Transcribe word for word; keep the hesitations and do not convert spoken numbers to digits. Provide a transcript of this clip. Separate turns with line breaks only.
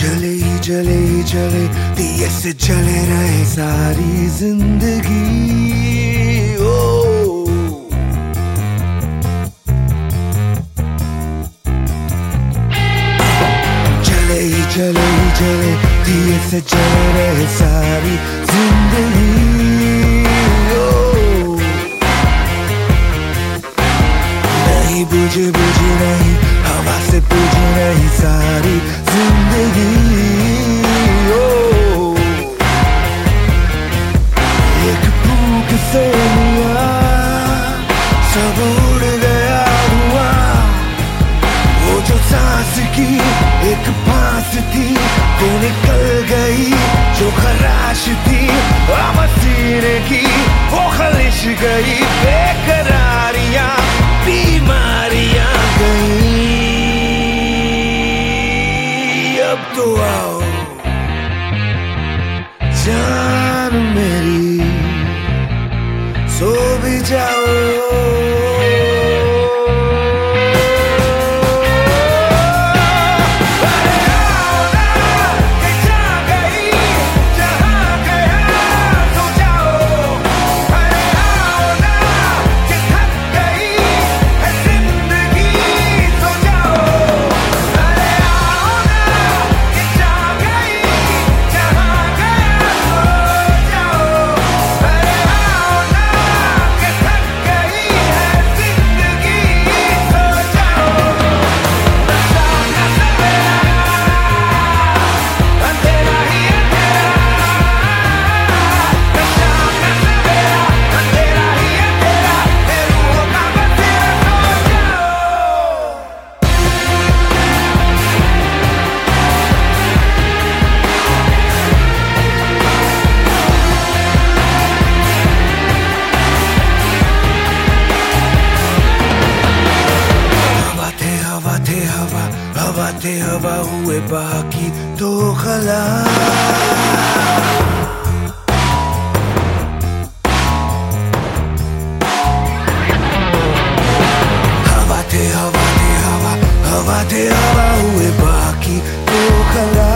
चले ही चले ही चले दिए से चले रहे सारी जिंदगी। ओ चले ही चले ही चले दिए से चले रहे सारी जिंदगी। ओ नहीं बुझे बुझे नहीं हवा से बुझे नहीं सारी जिंदगी। ओ एक फूंक से लिया सब उड़ गया हुआ, वो जो सांस की एक फांस थी वो निकल गई, जो खराश थी अब सीने की वो खलिश गई। बेकरारियां बीमारियां गई, अब तो आओ जान मेरी सो भी जाओ। हवा थे हवा हुए बाकी तो खला। हवा थे हवा थे हवा हवा थे हवा हुए बाकी तो खला।